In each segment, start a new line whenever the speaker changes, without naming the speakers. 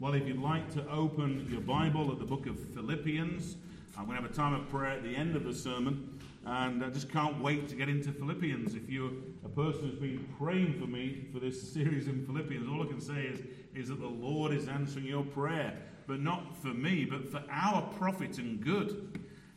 Well, if you'd like to open your Bible at the book of Philippians, I'm going to have a time of prayer at the end of the sermon, and I just can't wait to get into Philippians. If you're a person who's been praying for me for this series in Philippians, all I can say is that the Lord is answering your prayer, but not for me, but for our profit and good.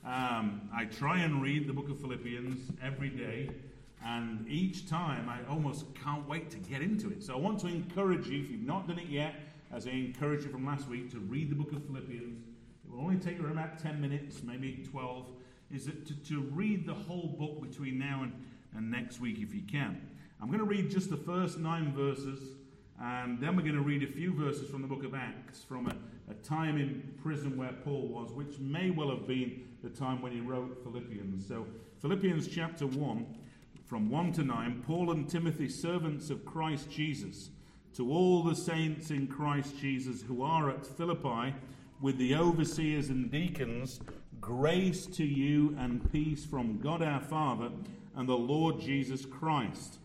I try and read the book of Philippians every day, and each time I almost can't wait to get into it. So I want to encourage you, if you've not done it yet, as I encouraged you from last week, to read the book of Philippians. It will only take you about 10 minutes, maybe 12, is that to read the whole book between now and next week if you can. I'm going to read just the first 9 verses, and then we're going to read a few verses from the book of Acts, from a time in prison where Paul was, which may well have been the time when he wrote Philippians. So Philippians chapter 1, from 1 to 9, Paul and Timothy, servants of Christ Jesus, to all the saints in Christ Jesus who are at Philippi, with the overseers and deacons, grace to you and peace from God our Father and the Lord Jesus Christ.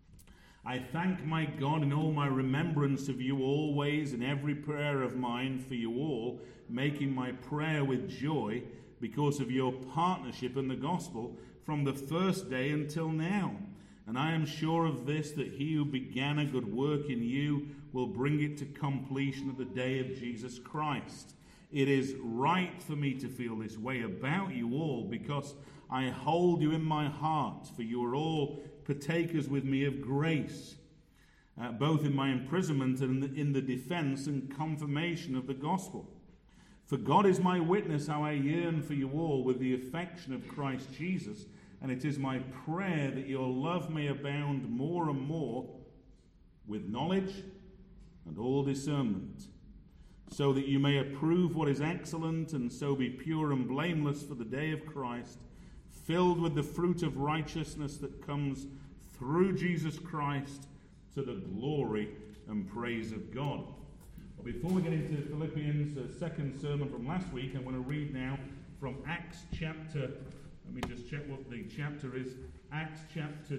I thank my God in all my remembrance of you always, in every prayer of mine for you all, making my prayer with joy because of your partnership in the gospel from the first day until now. And I am sure of this, that he who began a good work in you will bring it to completion at the day of Jesus Christ. It is right for me to feel this way about you all, because I hold you in my heart, for you are all partakers with me of grace, both in my imprisonment and in the defense and confirmation of the gospel. For God is my witness how I yearn for you all with the affection of Christ Jesus, and it is my prayer that your love may abound more and more with knowledge and all discernment, so that you may approve what is excellent, and so be pure and blameless for the day of Christ, filled with the fruit of righteousness that comes through Jesus Christ to the glory and praise of God. Well, before we get into Philippians, the second sermon from last week, I'm going to read now from Acts chapter, let me just check what the chapter is, Acts chapter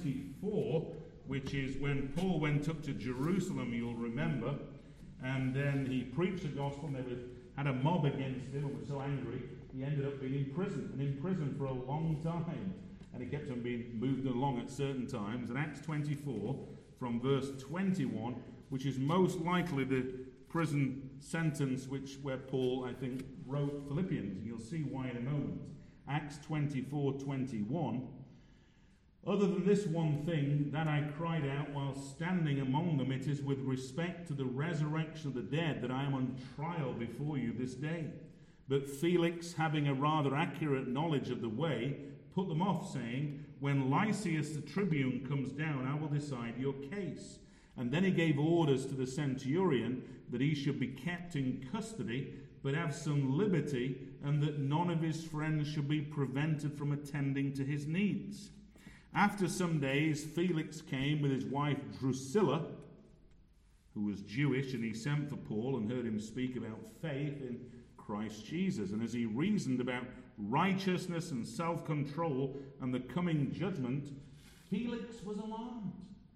24, which is when Paul went up to Jerusalem, you'll remember, and then he preached the gospel, and they had a mob against him and were so angry, he ended up being in prison, and in prison for a long time. And he kept on being moved along at certain times. And Acts 24, from verse 21, which is most likely the prison sentence where Paul, I think, wrote Philippians. And you'll see why in a moment. Acts 24:21. Other than this one thing, that I cried out while standing among them, it is with respect to the resurrection of the dead that I am on trial before you this day. But Felix, having a rather accurate knowledge of the way, put them off, saying, when Lysias the tribune comes down, I will decide your case. And then he gave orders to the centurion that he should be kept in custody, but have some liberty, and that none of his friends should be prevented from attending to his needs. After some days, Felix came with his wife Drusilla, who was Jewish, and he sent for Paul and heard him speak about faith in Christ Jesus. And as he reasoned about righteousness and self-control and the coming judgment, Felix was alarmed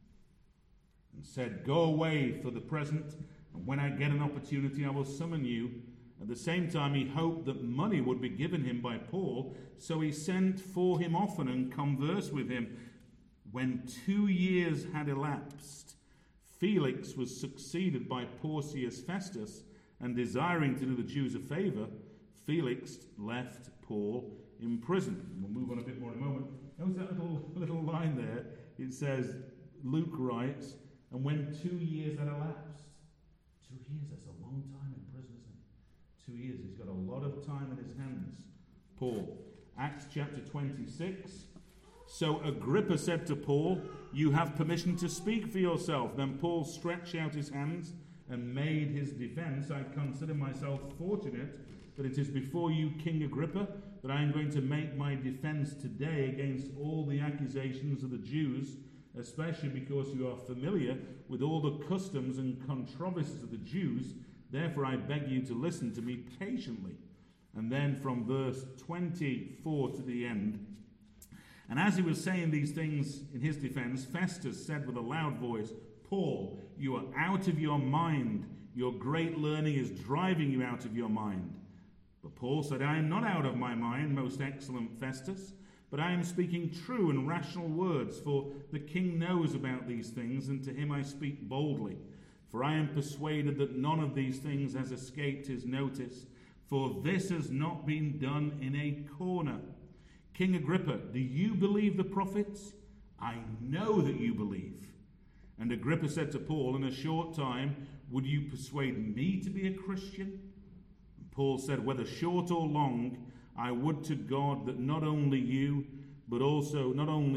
and said, go away for the present, and when I get an opportunity I will summon you. At the same time he hoped that money would be given him by Paul, so he sent for him often and conversed with him. When 2 years had elapsed, Felix was succeeded by Porcius Festus, and desiring to do the Jews a favor, Felix left Paul in prison. And we'll move on a bit more in a moment. Notice that little line there. It says, Luke writes, and when 2 years had elapsed. 2 years, that's a long time in prison, isn't it? 2 years, he's got a lot of time in his hands. Paul. Acts chapter 26. So Agrippa said to Paul, you have permission to speak for yourself. Then Paul stretched out his hands and made his defense. I consider myself fortunate that it is before you, King Agrippa, that I am going to make my defense today against all the accusations of the Jews, especially because you are familiar with all the customs and controversies of the Jews. Therefore I beg you to listen to me patiently. And then from verse 24 to the end, and as he was saying these things in his defense, Festus said with a loud voice, Paul, you are out of your mind. Your great learning is driving you out of your mind." But Paul said, "I am not out of my mind, most excellent Festus, but I am speaking true and rational words, for the king knows about these things, and to him I speak boldly. For I am persuaded that none of these things has escaped his notice, for this has not been done in a corner. King Agrippa, do you believe the prophets? I know that you believe." And Agrippa said to Paul, "In a short time, would you persuade me to be a Christian?" And Paul said, "Whether short or long, I would to God that not only you, but also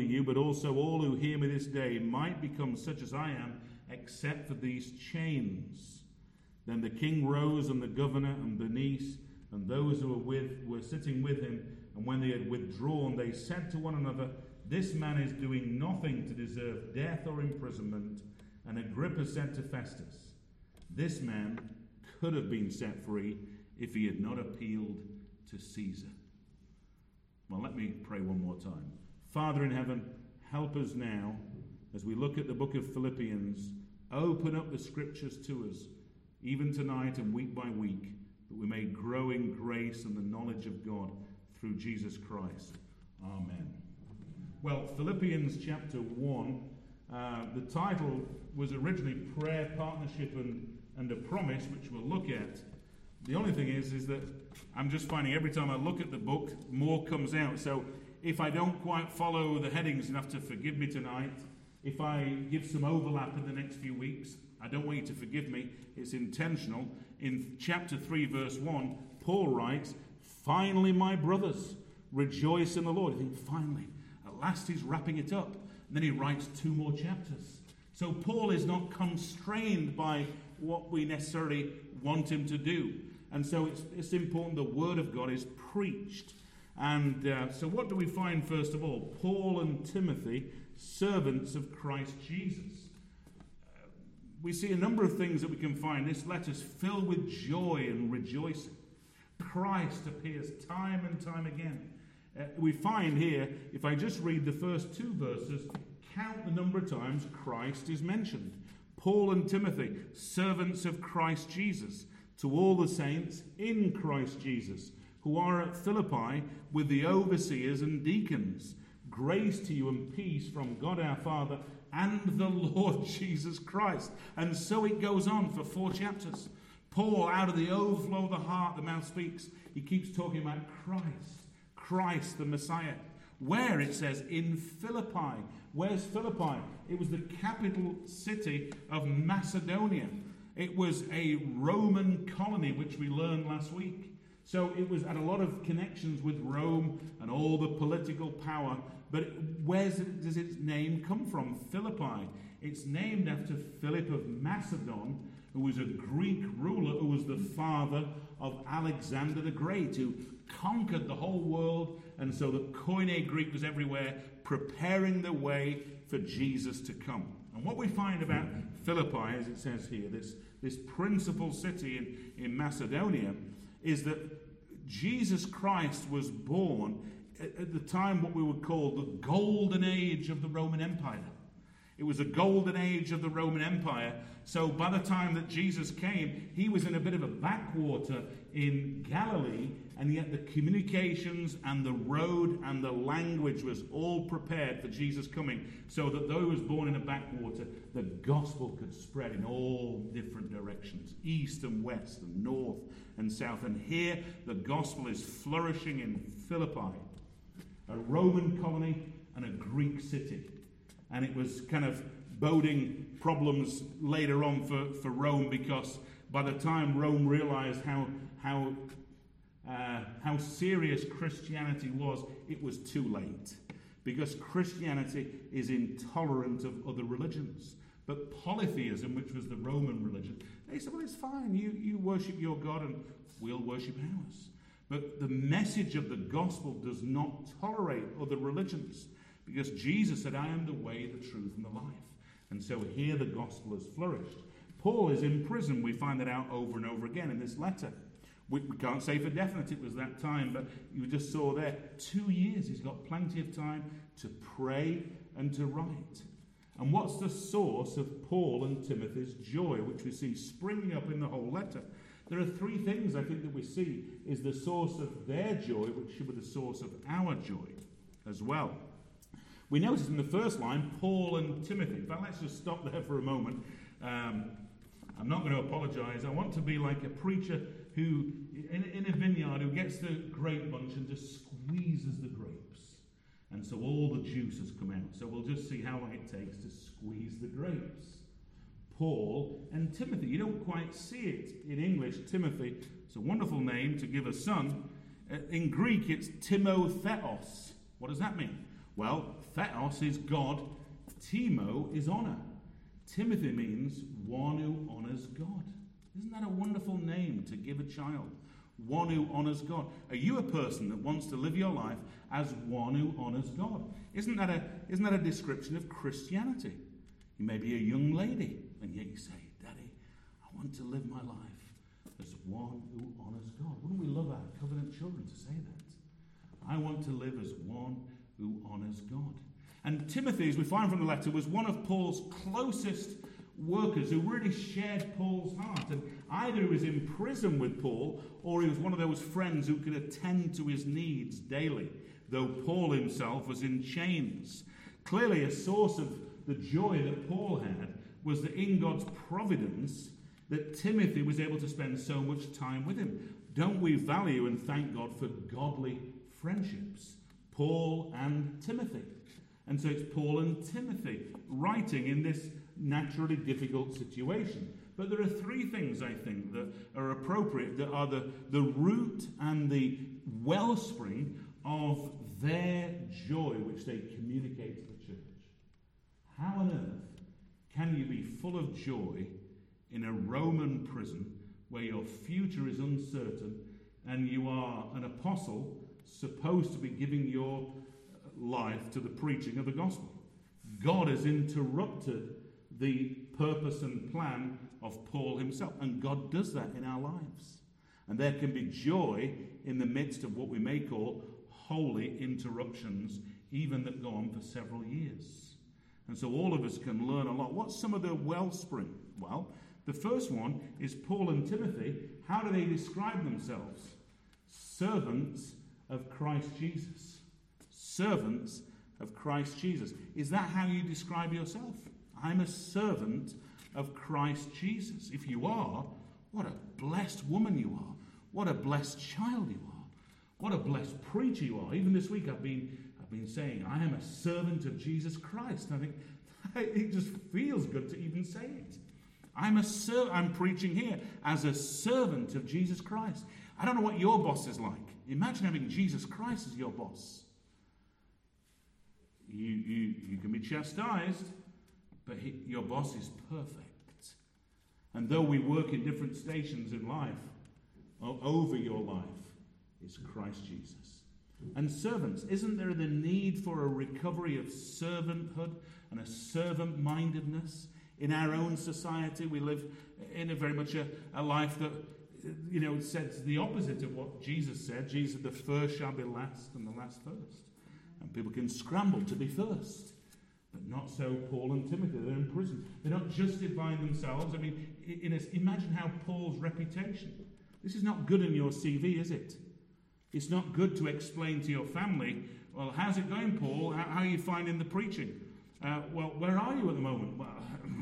all who hear me this day might become such as I am, except for these chains." Then the king rose, and the governor and Bernice and those who were sitting with him, and when they had withdrawn, they said to one another, "This man is doing nothing to deserve death or imprisonment." And Agrippa said to Festus, "This man could have been set free if he had not appealed to Caesar." Well, let me pray one more time. Father in heaven, help us now as we look at the book of Philippians. Open up the scriptures to us, even tonight and week by week, that we may grow in grace and the knowledge of God through Jesus Christ. Amen. Well, Philippians chapter 1, the title was originally Prayer, Partnership and a Promise, which we'll look at. The only thing is that I'm just finding every time I look at the book, more comes out. So if I don't quite follow the headings, you have to forgive me tonight. If I give some overlap in the next few weeks, I don't want you to forgive me. It's intentional. In chapter 3, verse 1, Paul writes, "Finally, my brothers, rejoice in the Lord." You think, finally, at last he's wrapping it up. And then he writes 2 more chapters. So Paul is not constrained by what we necessarily want him to do. And so it's important the word of God is preached. And so what do we find first of all? Paul and Timothy, servants of Christ Jesus. We see a number of things that we can find. This letter's filled with joy and rejoicing. Christ appears time and time again. We find here, if I just read the first 2 verses, count the number of times Christ is mentioned. Paul and Timothy, servants of Christ Jesus, to all the saints in Christ Jesus, who are at Philippi with the overseers and deacons. Grace to you and peace from God our Father and the Lord Jesus Christ. And so it goes on for 4 chapters. Paul, out of the overflow of the heart, the mouth speaks. He keeps talking about Christ the Messiah. Where it says in Philippi. Where's Philippi? It was the capital city of Macedonia. It was a Roman colony, which we learned last week. So it had a lot of connections with Rome and all the political power. But where does its name come from? Philippi. It's named after Philip of Macedon, who was a Greek ruler who was the father of Alexander the Great, who conquered the whole world. And so the Koine Greek was everywhere, preparing the way for Jesus to come. And what we find about Philippi, as it says here, this principal city in Macedonia, is that Jesus Christ was born at the time what we would call the golden age of the Roman Empire. It was a golden age of the Roman Empire. So by the time that Jesus came, he was in a bit of a backwater in Galilee, and yet the communications and the road and the language was all prepared for Jesus coming, so that though he was born in a backwater, the gospel could spread in all different directions, east and west and north and south. And here the gospel is flourishing in Philippi, a Roman colony and a Greek city. And it was kind of boding problems later on for Rome, because by the time Rome realized how serious Christianity was, it was too late. Because Christianity is intolerant of other religions. But polytheism, which was the Roman religion, they said, well, it's fine. You worship your God and we'll worship ours. But the message of the gospel does not tolerate other religions. Because Jesus said, I am the way, the truth, and the life. And so here the gospel has flourished. Paul is in prison. We find that out over and over again in this letter. We can't say for definite it was that time, but you just saw there 2 years. He's got plenty of time to pray and to write. And what's the source of Paul and Timothy's joy, which we see springing up in the whole letter? There are three things I think that we see is the source of their joy, which should be the source of our joy as well. We notice in the first line, Paul and Timothy. In fact, let's just stop there for a moment. I'm not going to apologise. I want to be like a preacher who, in a vineyard, who gets the grape bunch and just squeezes the grapes. And so all the juice has come out. So we'll just see how long it takes to squeeze the grapes. Paul and Timothy. You don't quite see it in English. Timothy, it's a wonderful name to give a son. In Greek, it's Timotheos. What does that mean? Well, theos is God. Timo is honour. Timothy means one who honours God. Isn't that a wonderful name to give a child? One who honours God. Are you a person that wants to live your life as one who honours God? Isn't that a description of Christianity? You may be a young lady, and yet you say, Daddy, I want to live my life as one who honours God. Wouldn't we love our covenant children to say that? I want to live as one who honours God. And Timothy, as we find from the letter, was one of Paul's closest workers who really shared Paul's heart. And either he was in prison with Paul, or he was one of those friends who could attend to his needs daily, though Paul himself was in chains. Clearly, a source of the joy that Paul had was that in God's providence, that Timothy was able to spend so much time with him. Don't we value and thank God for godly friendships? Paul and Timothy. And so it's Paul and Timothy writing in this naturally difficult situation. But there are three things, I think, that are appropriate, that are the root and the wellspring of their joy, which they communicate to the church. How on earth can you be full of joy in a Roman prison where your future is uncertain and you are an apostle supposed to be giving your life to the preaching of the gospel? God has interrupted the purpose and plan of Paul himself, and God does that in our lives. And there can be joy in the midst of what we may call holy interruptions, even that go on for several years. And so all of us can learn a lot. What's some of the wellspring? Well, the first one is Paul and Timothy. How do they describe themselves? Servants of Christ Jesus. Servants of Christ Jesus. Is that how you describe yourself? I'm a servant of Christ Jesus. If you are, what a blessed woman you are. What a blessed child you are. What a blessed preacher you are. Even this week I've been saying, I am a servant of Jesus Christ. I think it just feels good to even say it. I'm preaching here as a servant of Jesus Christ. I don't know what your boss is like. Imagine having Jesus Christ as your boss. You can be chastised, but your boss is perfect. And though we work in different stations in life, over your life is Christ Jesus. And servants, isn't there the need for a recovery of servanthood and a servant-mindedness? In our own society, we live in a very much a life that, says the opposite of what Jesus said. Jesus, the first shall be last and the last first. And people can scramble to be first. But not so Paul and Timothy. They're in prison. They're not justifying themselves. I mean, imagine how Paul's reputation. This is not good in your CV, is it? It's not good to explain to your family, well, how's it going, Paul? How are you finding the preaching? Well, where are you at the moment? Well,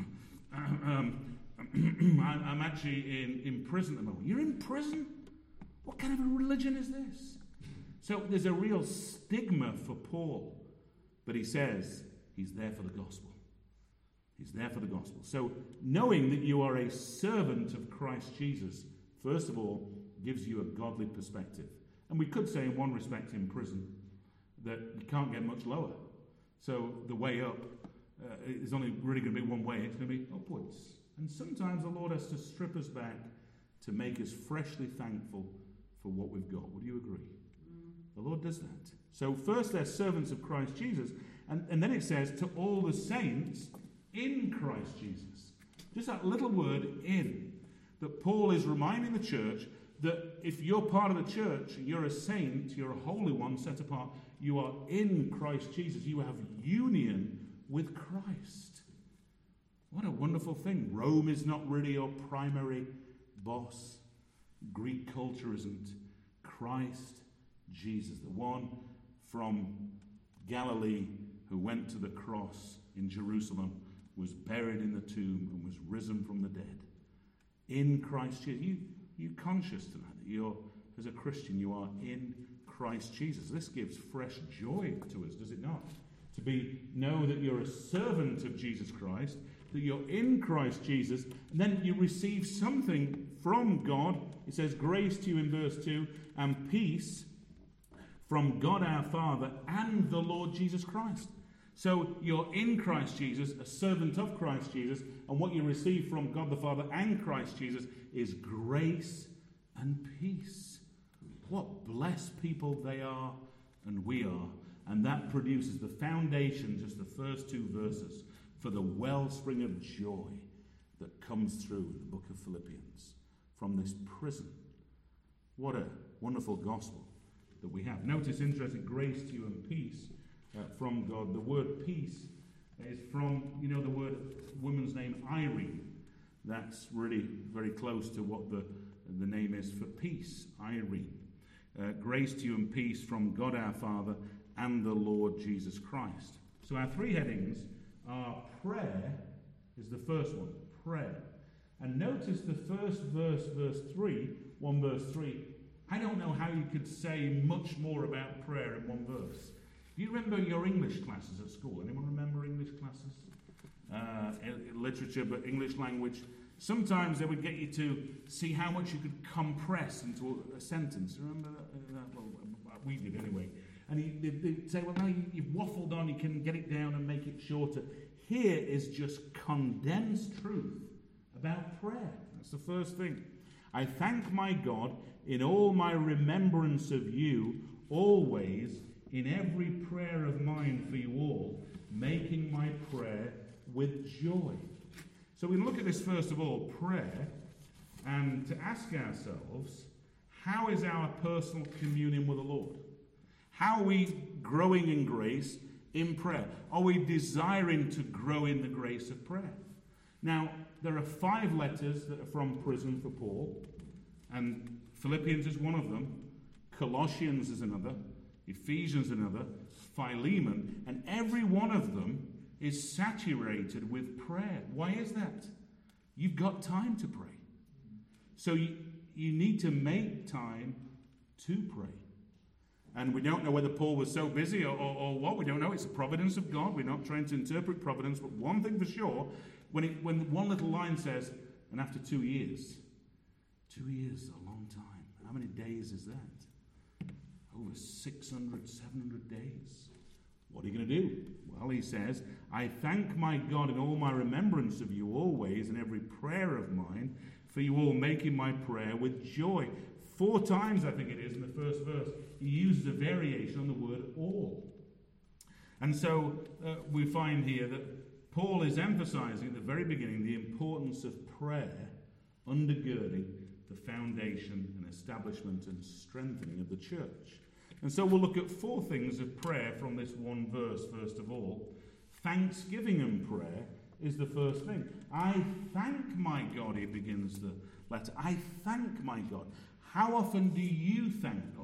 I'm actually in prison at the moment. You're in prison? What kind of a religion is this? So there's a real stigma for Paul. But he says he's there for the gospel. He's there for the gospel. So knowing that you are a servant of Christ Jesus, first of all, gives you a godly perspective. And we could say in one respect in prison that you can't get much lower. So the way up is only really going to be one way. It's going to be upwards. And sometimes the Lord has to strip us back to make us freshly thankful for what we've got. Would you agree? The Lord does that. So first they're servants of Christ Jesus. And then it says to all the saints in Christ Jesus. Just that little word in. That Paul is reminding the church that if you're part of the church, you're a saint, you're a holy one set apart, you are in Christ Jesus. You have union with Christ. What a wonderful thing. Rome is not really your primary boss. Greek culture isn't. Christ Jesus, the one from Galilee who went to the cross in Jerusalem, was buried in the tomb and was risen from the dead. In Christ Jesus. You conscious tonight that you're, as a Christian, you are in Christ Jesus. This gives fresh joy to us, does it not? To know that you're a servant of Jesus Christ, that you're in Christ Jesus, and then you receive something from God. It says, grace to you in verse 2, and peace from God our Father and the Lord Jesus Christ. So you're in Christ Jesus, a servant of Christ Jesus, and what you receive from God the Father and Christ Jesus is grace and peace. What blessed people they are and we are. And that produces the foundation, just the first two verses, for the wellspring of joy that comes through the book of Philippians from this prison. What a wonderful gospel that we have. Notice, interesting, grace to you and peace from God. The word peace is from, the word woman's name Irene. That's really very close to what the name is for peace, Irene. Grace to you and peace from God our Father and the Lord Jesus Christ. So our three headings are prayer is the first one, prayer. And notice the first verse, verse 3, verse 3. I don't know how you could say much more about prayer in one verse. Do you remember your English classes at school? Anyone remember English classes? Literature, but English language. Sometimes they would get you to see how much you could compress into a sentence. Remember that? Well, we did anyway. And they'd say, well, now you've waffled on, you can get it down and make it shorter. Here is just condensed truth about prayer. That's the first thing. I thank my God in all my remembrance of you, always, in every prayer of mine for you all, making my prayer with joy. So we look at this first of all, prayer, and to ask ourselves, how is our personal communion with the Lord? How are we growing in grace in prayer? Are we desiring to grow in the grace of prayer? Now, there are 5 letters that are from prison for Paul, and Philippians is one of them, Colossians is another, Ephesians another, Philemon, and every one of them is saturated with prayer. Why is that? You've got time to pray. So you need to make time to pray. And we don't know whether Paul was so busy or what. We don't know. It's the providence of God. We're not trying to interpret providence. But one thing for sure, when one little line says, and after 2 years, 2 years is a long time. How many days is that? Over 600, 700 days. What are you going to do? Well, he says, I thank my God in all my remembrance of you always, in every prayer of mine, for you all making my prayer with joy. 4 times, I think it is, in the first verse, he uses a variation on the word all. And so we find here that Paul is emphasizing at the very beginning the importance of prayer undergirding the foundation and establishment and strengthening of the church. And so we'll look at 4 things of prayer from this one verse, first of all. Thanksgiving and prayer is the first thing. I thank my God, he begins the letter. I thank my God. How often do you thank God?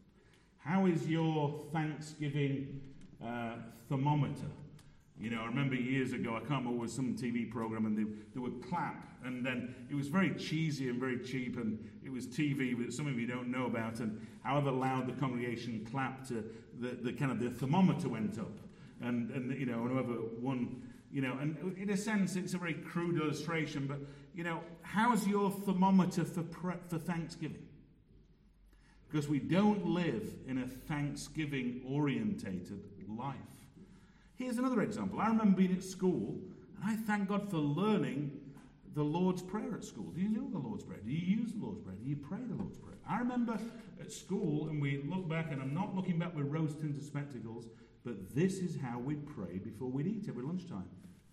How is your Thanksgiving thermometer? I remember years ago, I can't remember, it was some TV program, and they would clap, and then it was very cheesy and very cheap, and it was TV that some of you don't know about, and however loud the congregation clapped, the thermometer went up, and whoever won, and in a sense, it's a very crude illustration, but how's your thermometer for Thanksgiving? Because we don't live in a Thanksgiving-orientated life. Here's another example. I remember being at school, and I thank God for learning the Lord's Prayer at school. Do you know the Lord's Prayer? Do you use the Lord's Prayer? Do you pray the Lord's Prayer? I remember at school, and we look back, and I'm not looking back with rose-tinted spectacles, but this is how we'd pray before we'd eat every lunchtime.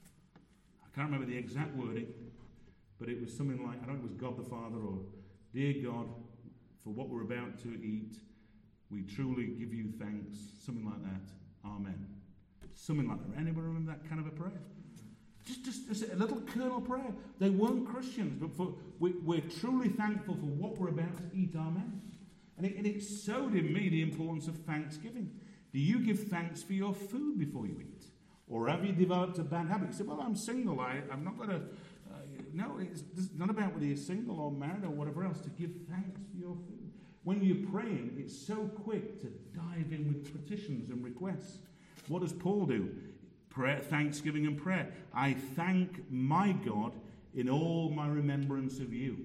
I can't remember the exact wording, but it was something like, I don't know if it was God the Father or Dear God, for what we're about to eat, we truly give you thanks, something like that. Amen. Something like that. Anybody remember that kind of a prayer? Just a little kernel prayer. They weren't Christians, but we're truly thankful for what we're about to eat, amen. And it sowed in me the importance of thanksgiving. Do you give thanks for your food before you eat? Or have you developed a bad habit? You say, well, I'm single. I'm not going to... no, it's not about whether you're single or married or whatever else. To give thanks for your food. When you're praying, it's so quick to dive in with petitions and requests. What does Paul do? Prayer, thanksgiving and prayer. I thank my God in all my remembrance of you.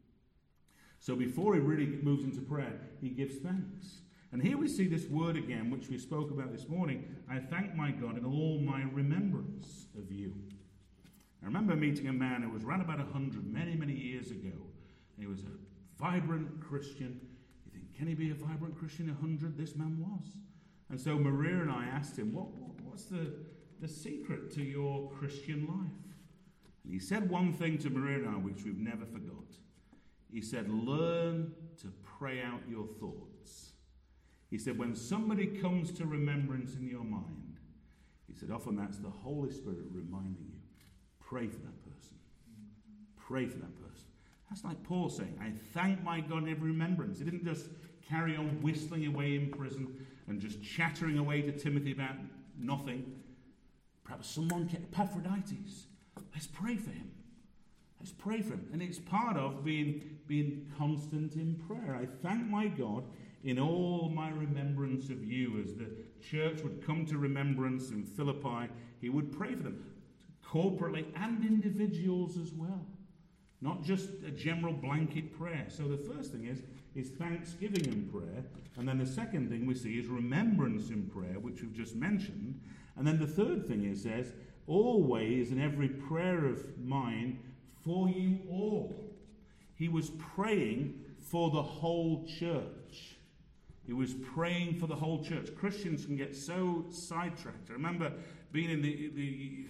So before he really moves into prayer, he gives thanks. And here we see this word again, which we spoke about this morning. I thank my God in all my remembrance of you. I remember meeting a man who was around about 100 many, many years ago. He was a vibrant Christian. You think, can he be a vibrant Christian at 100? This man was. And so Maria and I asked him, what's the secret to your Christian life? And he said one thing to Maria and I, which we've never forgot. He said, learn to pray out your thoughts. He said, when somebody comes to remembrance in your mind, he said, often that's the Holy Spirit reminding you, pray for that person. Pray for that person. That's like Paul saying, I thank my God in every remembrance. He didn't just carry on whistling away in prison and just chattering away to Timothy about nothing. Perhaps someone, Epaphroditus, let's pray for him. Let's pray for him. And it's part of being constant in prayer. I thank my God in all my remembrance of you. As the church would come to remembrance in Philippi, he would pray for them, corporately and individuals as well. Not just a general blanket prayer. So the first thing is thanksgiving in prayer. And then the second thing we see is remembrance in prayer, which we've just mentioned. And then the third thing it says, always in every prayer of mine for you all. He was praying for the whole church. He was praying for the whole church. Christians can get so sidetracked. I remember being in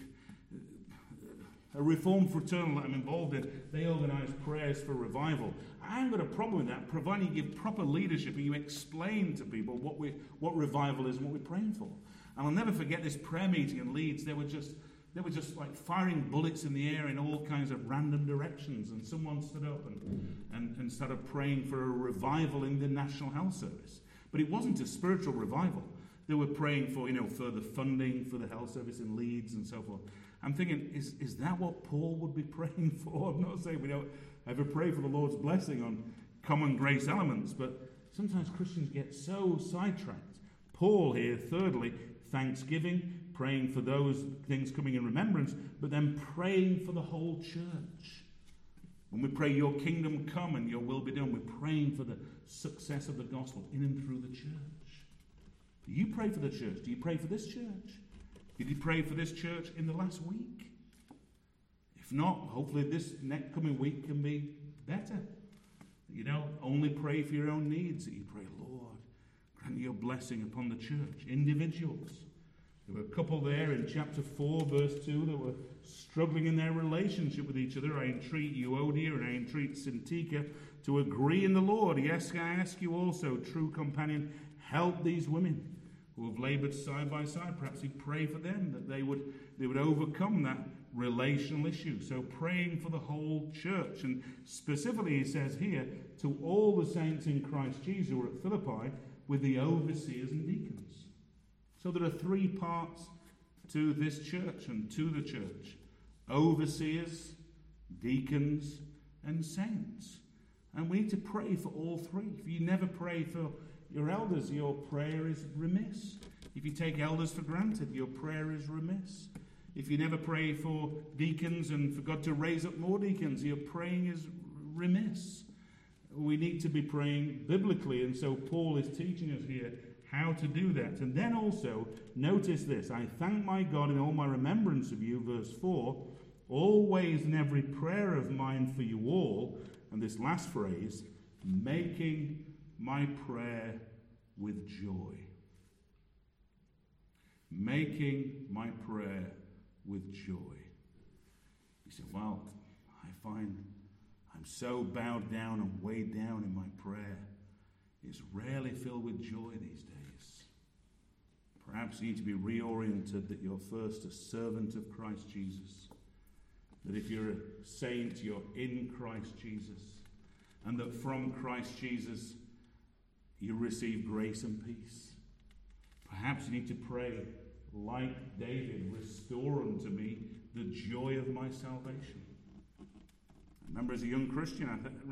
a Reformed fraternal that I'm involved in. They organise prayers for revival. I haven't got a problem with that, providing you give proper leadership and you explain to people what revival is and what we're praying for. And I'll never forget this prayer meeting in Leeds. They were just like firing bullets in the air in all kinds of random directions. And someone stood up and started praying for a revival in the National Health Service. But it wasn't a spiritual revival. They were praying for, further funding for the health service in Leeds and so forth. I'm thinking, is that what Paul would be praying for? I'm not saying we don't ever pray for the Lord's blessing on common grace elements, but sometimes Christians get so sidetracked. Paul here, thirdly, thanksgiving, praying for those things coming in remembrance, but then praying for the whole church. When we pray, your kingdom come and your will be done, we're praying for the success of the gospel in and through the church. Do you pray for the church? Do you pray for this church? Did you pray for this church in the last week? If not, hopefully this next coming week can be better. Only pray for your own needs. That you pray, Lord, grant your blessing upon the church. Individuals. There were a couple there in chapter 4, verse 2, that were struggling in their relationship with each other. I entreat Euodia and I entreat Syntyche to agree in the Lord. Yes, I ask you also, true companion, help these women who have labored side by side. Perhaps you pray for them, that they would overcome that relational issue. So praying for the whole church. And specifically he says here, to all the saints in Christ Jesus who are at Philippi, with the overseers and deacons. So there are three parts to this church and to the church. Overseers, deacons, and saints. And we need to pray for all three. If you never pray for your elders, your prayer is remiss. If you take elders for granted, your prayer is remiss. If you never pray for deacons and for God to raise up more deacons, your praying is remiss. We need to be praying biblically, and so Paul is teaching us here how to do that. And then also, notice this, I thank my God in all my remembrance of you, verse 4, always in every prayer of mine for you all, and this last phrase, making my prayer with joy. Making my prayer with joy. You say, well, I find I'm so bowed down and weighed down in my prayer. It's rarely filled with joy these days. Perhaps you need to be reoriented that you're first a servant of Christ Jesus that if you're a saint, you're in Christ Jesus, and that from Christ Jesus you receive grace and peace. Perhaps you need to pray, like David, restore unto me the joy of my salvation. I remember as a young Christian,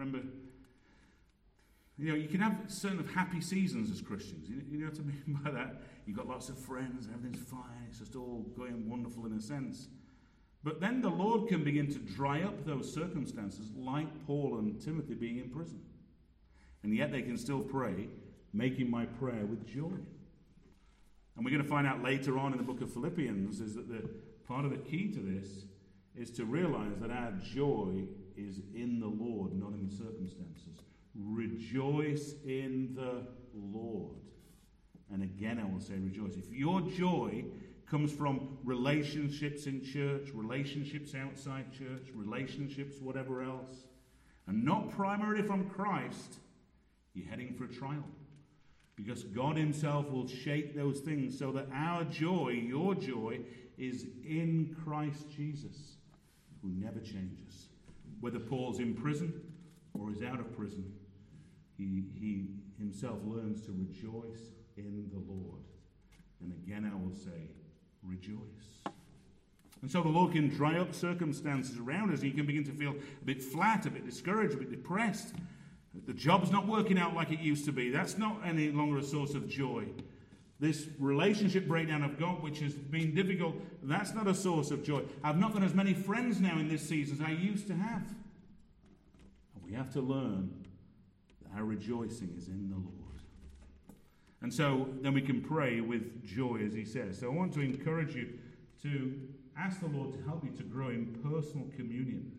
you can have certain of happy seasons as Christians. You know what I mean by that? You've got lots of friends, everything's fine, it's just all going wonderful in a sense. But then the Lord can begin to dry up those circumstances, like Paul and Timothy being in prison. And yet they can still pray, making my prayer with joy. And we're going to find out later on in the book of Philippians is that the part of the key to this is to realize that our joy is in the Lord, not in the circumstances. Rejoice in the Lord. And again, I will say rejoice. If your joy comes from relationships in church, relationships outside church, relationships whatever else, and not primarily from Christ, you're heading for a trial. Because God himself will shape those things so that our joy, your joy, is in Christ Jesus, who never changes. Whether Paul's in prison or is out of prison, he himself learns to rejoice in the Lord. And again I will say, rejoice. And so the Lord can dry up circumstances around us. You can begin to feel a bit flat, a bit discouraged, a bit depressed. The job's not working out like it used to be. That's not any longer a source of joy. This relationship breakdown I've got, which has been difficult, that's not a source of joy. I've not got as many friends now in this season as I used to have. And we have to learn that our rejoicing is in the Lord. And so then we can pray with joy, as he says. So I want to encourage you to ask the Lord to help you to grow in personal communion.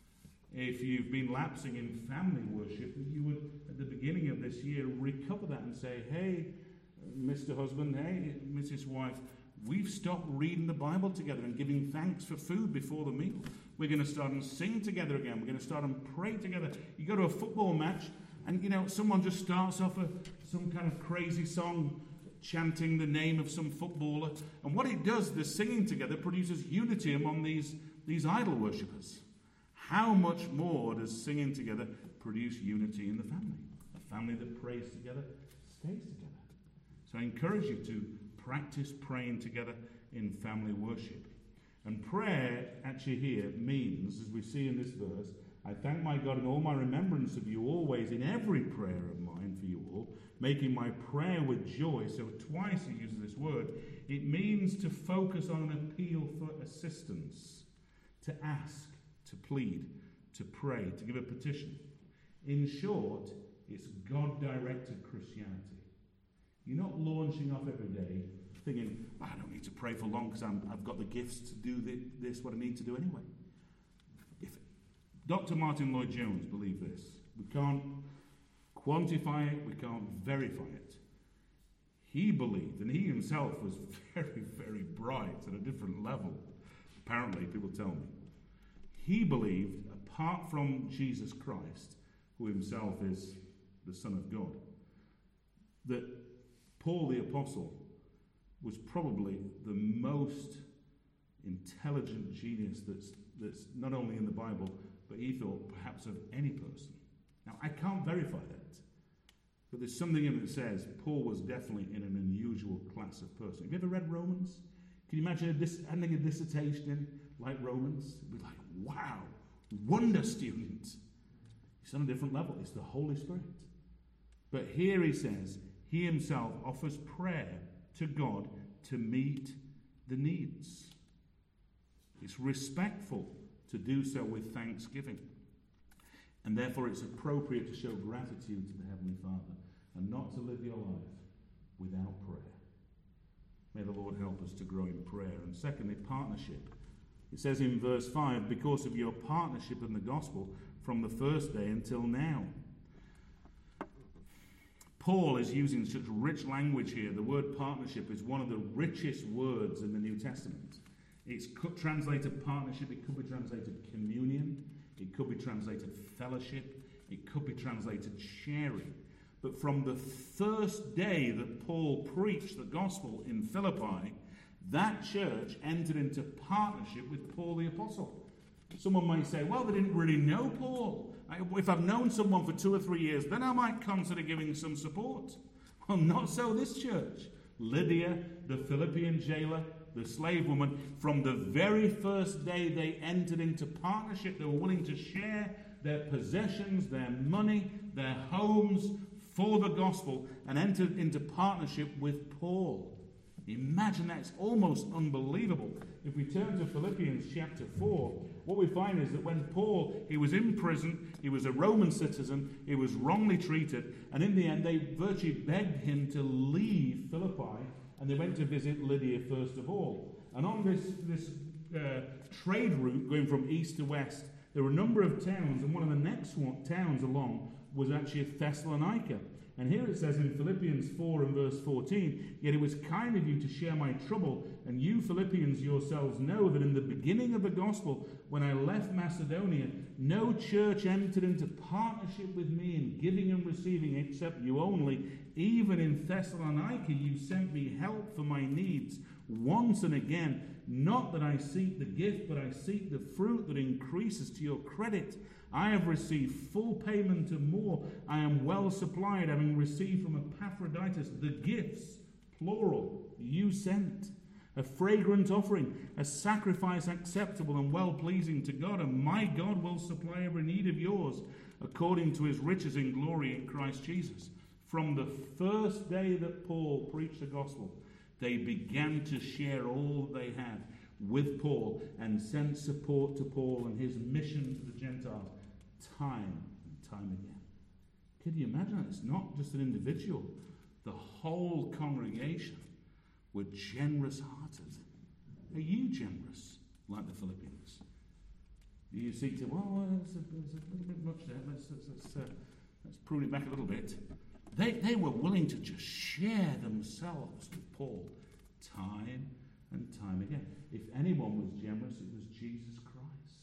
If you've been lapsing in family worship, that you would, at the beginning of this year, recover that and say, hey, Mr. Husband, hey, Mrs. Wife, we've stopped reading the Bible together and giving thanks for food before the meal. We're going to start and sing together again. We're going to start and pray together. You go to a football match and, someone just starts off some kind of crazy song chanting the name of some footballer. And what it does, the singing together, produces unity among these idol worshippers. How much more does singing together produce unity in the family? A family that prays together stays together. So I encourage you to practice praying together in family worship. And prayer, actually here, means, as we see in this verse, I thank my God in all my remembrance of you always, in every prayer of mine for you all, making my prayer with joy. So twice he uses this word. It means to focus on an appeal for assistance, to ask, to plead, to pray, to give a petition. In short, it's God-directed Christianity. You're not launching off every day thinking, I don't need to pray for long because I've got the gifts to do this, what I need to do anyway. If Dr. Martin Lloyd-Jones believed this, we can't quantify it, we can't verify it. He believed, and he himself was very, very bright at a different level, apparently, people tell me. He believed, apart from Jesus Christ, who himself is the Son of God, that Paul the Apostle was probably the most intelligent genius that's not only in the Bible, but he thought perhaps of any person. Now, I can't verify that, but there's something in it that says Paul was definitely in an unusual class of person. Have you ever read Romans? Can you imagine handing a dissertation in like Romans? It'd be like, wow, wonder student. It's on a different level. It's the Holy Spirit. But here he says, he himself offers prayer to God to meet the needs. It's respectful to do so with thanksgiving. And therefore it's appropriate to show gratitude to the Heavenly Father and not to live your life without prayer. May the Lord help us to grow in prayer. And secondly, partnership. It says in verse 5, because of your partnership in the gospel from the first day until now. Paul is using such rich language here. The word partnership is one of the richest words in the New Testament. It's translated partnership, it could be translated communion, it could be translated fellowship, it could be translated sharing. But from the first day that Paul preached the gospel in Philippi, that church entered into partnership with Paul the Apostle. Someone might say, well, they didn't really know Paul. If I've known someone for 2 or 3 years, then I might consider giving some support. Well, not so this church. Lydia, the Philippian jailer, the slave woman, from the very first day they entered into partnership, they were willing to share their possessions, their money, their homes for the gospel, and entered into partnership with Paul. Imagine that. It's almost unbelievable. If we turn to Philippians chapter 4, what we find is that when Paul, he was in prison, he was a Roman citizen, he was wrongly treated, and in the end they virtually begged him to leave Philippi, and they went to visit Lydia first of all. And on this trade route going from east to west, there were a number of towns, and one of the next towns along was actually Thessalonica. And here it says in Philippians 4 and verse 14, yet it was kind of you to share my trouble, and you Philippians yourselves know that in the beginning of the gospel, when I left Macedonia, no church entered into partnership with me in giving and receiving except you only. Even in Thessalonica you sent me help for my needs once and again. Not that I seek the gift, but I seek the fruit that increases to your credit. I have received full payment and more. I am well supplied, having received from Epaphroditus the gifts, plural, you sent. A fragrant offering, a sacrifice acceptable and well-pleasing to God. And my God will supply every need of yours according to his riches in glory in Christ Jesus. From the first day that Paul preached the gospel, they began to share all they had with Paul and sent support to Paul and his mission to the Gentiles time and time again. Can you imagine that? It's not just an individual. The whole congregation were generous-hearted. Are you generous like the Philippians? Do you seek to, well, there's a little bit much there. Let's prune it back a little bit. They were willing to just share themselves with Paul time and time again. If anyone was generous, it was Jesus Christ.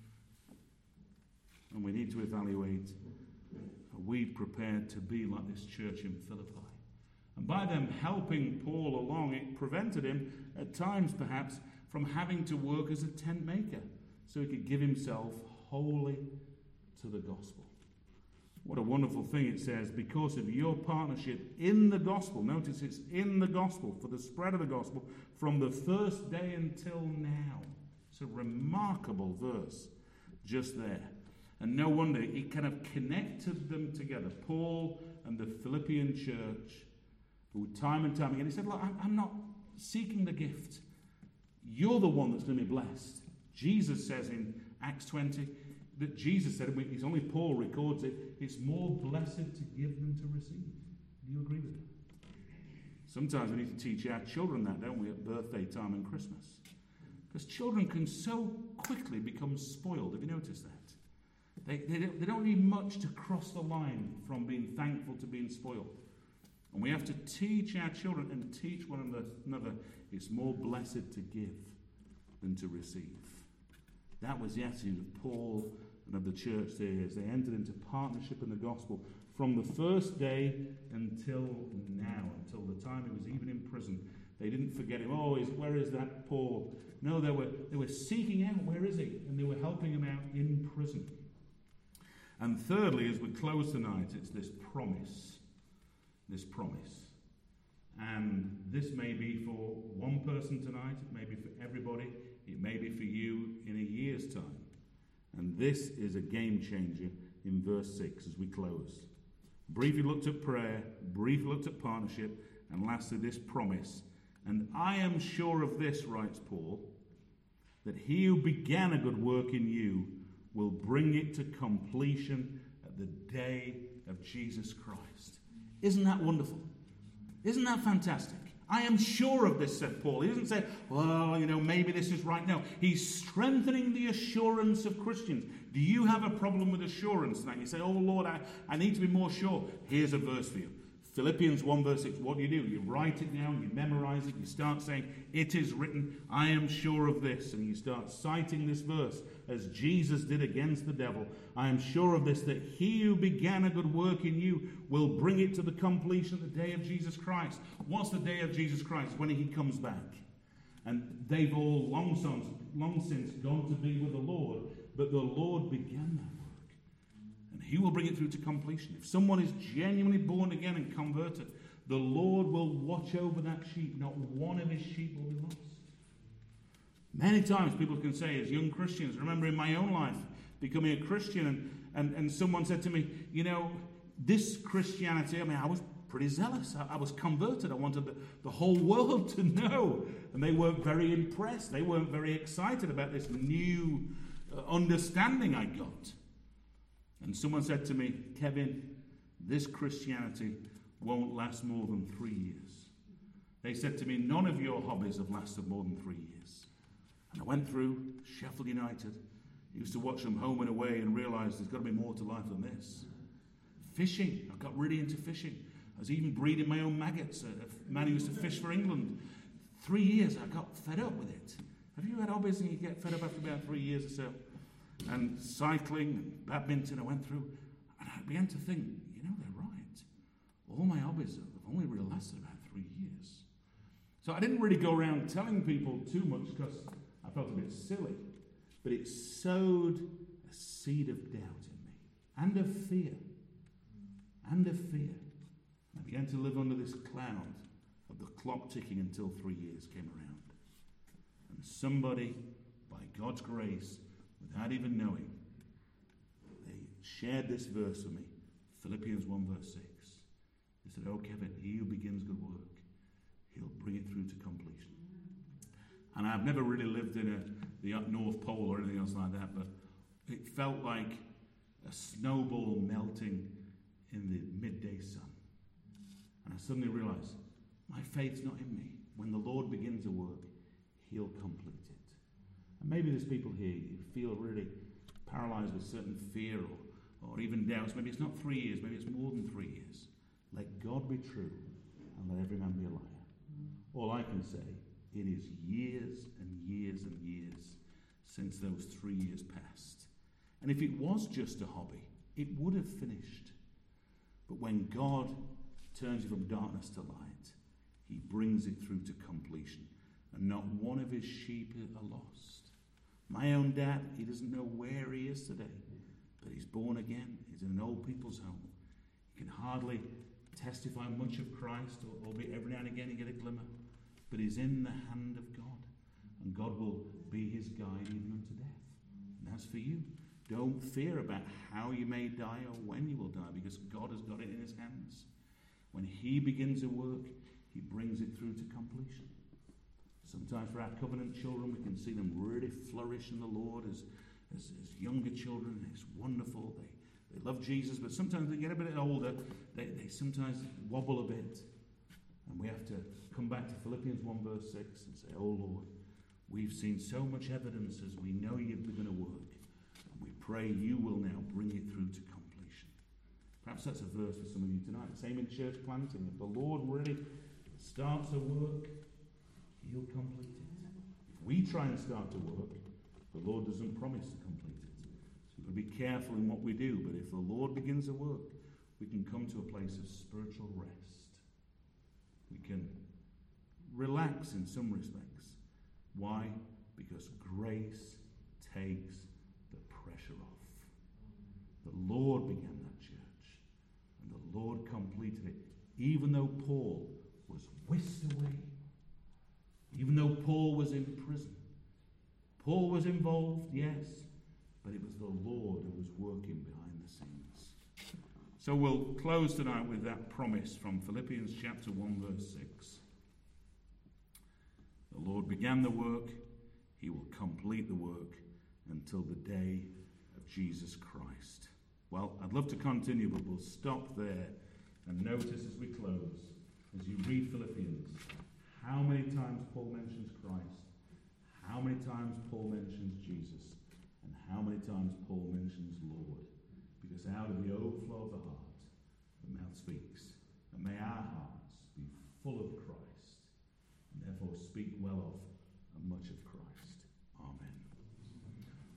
And we need to evaluate, are we prepared to be like this church in Philippi? And by them helping Paul along, it prevented him, at times perhaps, from having to work as a tent maker, so he could give himself wholly to the gospel. What a wonderful thing it says, because of your partnership in the gospel. Notice it's in the gospel, for the spread of the gospel, from the first day until now. It's a remarkable verse just there. And no wonder it kind of connected them together, Paul and the Philippian church, who time and time again, he said, look, I'm not seeking the gift. You're the one that's going to be blessed. Jesus says in Acts 20, that Jesus said, it's only Paul records it, it's more blessed to give than to receive. Do you agree with that? Sometimes we need to teach our children that, don't we, at birthday time and Christmas? Because children can so quickly become spoiled. Have you noticed that? They don't need much to cross the line from being thankful to being spoiled. And we have to teach our children and teach one another, it's more blessed to give than to receive. That was the attitude of Paul and of the church there as they entered into partnership in the gospel from the first day until now, until the time he was even in prison. They didn't forget him. Where is that Paul? No, they were seeking out, where is he? And they were helping him out in prison. And thirdly, as we close tonight, it's this promise. This promise. And this may be for one person tonight, it may be for everybody, it may be for you in a year's time. And this is a game changer in verse 6 as we close. Briefly looked at prayer, briefly looked at partnership, and lastly this promise. And I am sure of this, writes Paul, that he who began a good work in you will bring it to completion at the day of Jesus Christ. Isn't that wonderful? Isn't that fantastic? I am sure of this, said Paul. He doesn't say, well, maybe this is right. No, he's strengthening the assurance of Christians. Do you have a problem with assurance tonight? You say, oh, Lord, I need to be more sure. Here's a verse for you. Philippians 1 verse 6. What do? You write it down, you memorize it, you start saying, it is written, I am sure of this. And you start citing this verse as Jesus did against the devil. I am sure of this, that he who began a good work in you will bring it to the completion of the day of Jesus Christ. What's the day of Jesus Christ? When he comes back. And they've all long since gone to be with the Lord, but the Lord began that work. And he will bring it through to completion. If someone is genuinely born again and converted, the Lord will watch over that sheep. Not one of his sheep will be lost. Many times people can say, as young Christians, remember in my own life, becoming a Christian, and someone said to me, this Christianity, I was pretty zealous. I was converted. I wanted the whole world to know. And they weren't very impressed. They weren't very excited about this new understanding I got. And someone said to me, Kevin, this Christianity won't last more than 3 years. They said to me, none of your hobbies have lasted more than 3 years. And I went through Sheffield United. I used to watch them home and away and realised there's got to be more to life than this. Fishing. I got really into fishing. I was even breeding my own maggots. A man who used to fish for England. 3 years, I got fed up with it. Have you had hobbies and you get fed up after about 3 years or so? And cycling and badminton I went through. And I began to think, they're right. All my hobbies have only really lasted about 3 years. So I didn't really go around telling people too much because I felt a bit silly. But it sowed a seed of doubt in me. And of fear. And of fear. I began to live under this cloud of the clock ticking until 3 years came around. And somebody, by God's grace, without even knowing, they shared this verse with me, Philippians 1 verse 6. They said, oh Kevin, he who begins good work, he'll bring it through to completion. And I've never really lived in the North Pole or anything else like that, but it felt like a snowball melting in the midday sun. And I suddenly realized, my faith's not in me. When the Lord begins a work, he'll complete it. And maybe there's people here who feel really paralyzed with certain fear or even doubts. Maybe it's not 3 years, maybe it's more than 3 years. Let God be true and let every man be a liar. All I can say, it is years and years and years since those 3 years passed. And if it was just a hobby, it would have finished. But when God turns you from darkness to light, he brings it through to completion. And not one of his sheep are lost. My own dad, he doesn't know where he is today, but he's born again. He's in an old people's home. He can hardly testify much of Christ, albeit every now and again he get a glimmer. But he's in the hand of God. And God will be his guide even unto death. And as for you, don't fear about how you may die or when you will die, because God has got it in his hands. When he begins a work, he brings it through to completion. Sometimes for our covenant children, we can see them really flourish in the Lord as younger children. It's wonderful. They love Jesus, but sometimes they get a bit older. They sometimes wobble a bit. And we have to come back to Philippians 1 verse 6 and say, oh Lord, we've seen so much evidence as we know you've begun a work. And we pray you will now bring it through to completion. Perhaps that's a verse for some of you tonight. Same in church planting. If the Lord really starts a work, he'll complete it. If we try and start to work, the Lord doesn't promise to complete it. So we've got to be careful in what we do. But if the Lord begins a work, we can come to a place of spiritual rest. We can relax in some respects. Why? Because grace takes the pressure off. The Lord began that church, and the Lord completed it, even though Paul was whisked away, even though Paul was in prison. Paul was involved, yes, but it was the Lord who was working behind the scenes. So we'll close tonight with that promise from Philippians chapter 1 verse 6. The Lord began the work, he will complete the work until the day of Jesus Christ. Well, I'd love to continue, but we'll stop there and notice as we close, as you read Philippians, how many times Paul mentions Christ, how many times Paul mentions Jesus, and how many times Paul mentions Lord. Because out of the overflow of the heart, the mouth speaks. And may our hearts be full of Christ, and therefore speak well of and much of Christ.